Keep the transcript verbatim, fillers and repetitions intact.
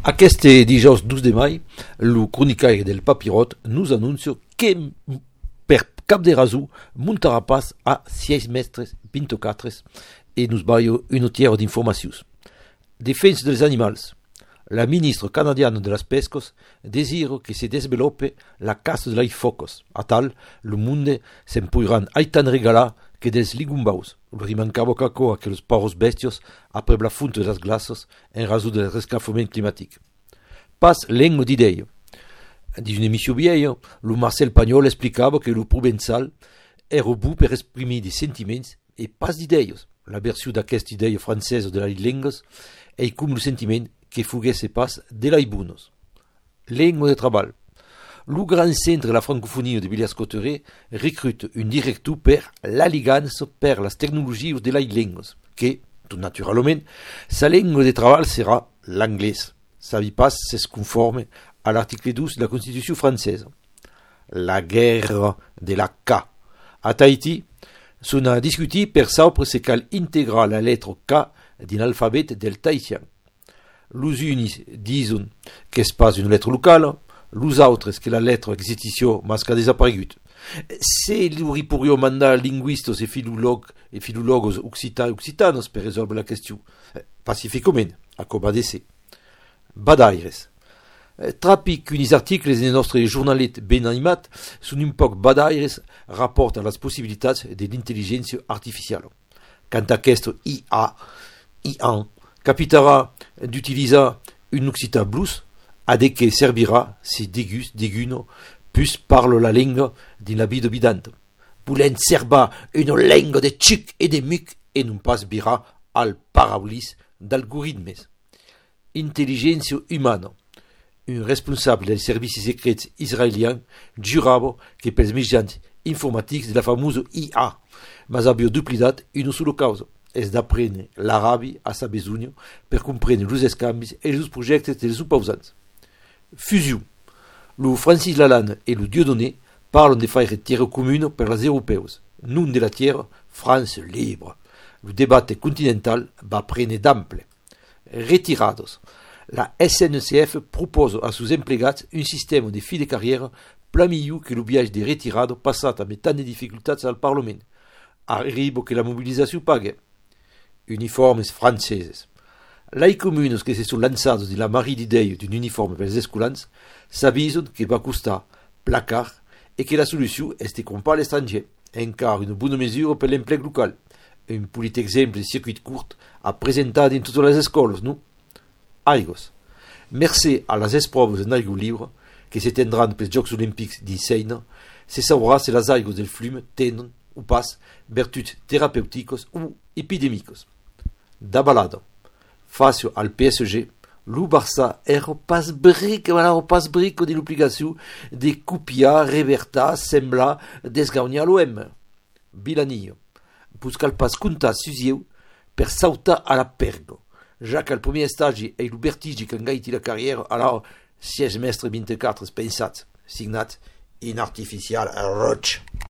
Aquest dijous dotze de maig, el cronicaire del Papirot nous anuncio que per cap de raso muntarà pas a sis mestres vint-i-quatre e nos baio un tiers d'informacions. Defensa dels animals. La ministre canadiana de las pescos desira que se desenvolupe la caça de l'aifocos. A tal, le monde se'n podran aitan regalar que dels ligumbaus. Le rimancavo cacoa que los paros bestios après la fonte de las glaces en raso del rescalfament climatique. Pas lengo d'idea. Dans une émission vieille, le Marcel Pagnol explicava que le provençal era bu per exprimir des sentiments e pas d'ideies. La versió d'aquesta idea francesa de les lengues est com le sentiment que fuguesse pas de les bunos. Lengo de treball. Le grand centre de la francophonie de Villers-Cotterêts recrute un directeur per l'alliance per les tecnologies de les lengues, que, tout naturellement, sa langue de treball sera l'anglès. Ça ne pas se conforme à l'article douze de la Constitution française. La guerre de la K. À Tahiti, s'on a discuté per savoir se cal intégrer la lettre K dans l'alphabet del tahitien. Les unis disent que c'est pas une lettre locale, les autres que la lettre existició mas qu'a desaparegut. C'est l'uripurio mandar linguistes et philologues et philologues occitans occitanos per résoudre la question. Pacificament, a com a de ser. Badaires. Trapi qu'unis articles de nostre journalet ben animat són un poc badaires rapport a les possibilitats de l'intel·ligència artificial. Quant a aquest I A, I A, capitarà d'utilitzar un occitan blues, a de que servirà si degus, deguno, pus parle la lenga din la vida bidant. Volent serba una lenga de xic e de muc e non pas virà al paraulis d'algoritmes. Intelligència humana. Un responsable dels servicis secrets israelians jurava que pels mitjans informatics de la famosa I A, mas havia duplicat una sola causa, és d'aprendre l'arabi a sa besonya per comprendre els escanvis e els projectes dels oposants. Fusió. Le Francis Lalanne et le Dieudonné parlent de faire terre commune per les europeus, non de la terre France libre. Le débat continental va prendre d'ample. Retirados. La S N C F propose a sus emplegats un sistema de fi de carrière pla millor que el viatge de retirado passat amb tant de dificultats al Parlament. Arriba que la mobilització pague. Uniformes franceses. Les communes que se són lançades de la marie d'idea d'un uniforme pels escolans s'avisen que va costar placar e que la solució és de comprar a l'estranger, encara una bona mesura per l'empleg local. Un polit exemple de circuit curt a presentar en totes les escoles, no? Aigos. Merci a les esproves en aigua lliure que se tindran pels Jocs Olímpics d'Isseina, se sabrà si les aigües del flum tenen o pas vertuts terapèuticos o epidèmicos. D'abalada. Face al P S G, le Barça era pas bric, era pas bric de l'obligació de copiar, revertar, semblar, desgagnar l'O M. Bilanillo. Buscar pas comptar susieu per sautar a la perga. Ja que el primer estagi és el vertigi que engaiti la carriera, alors sis mestre vint-i-quatre pensats, signat in artificial roig.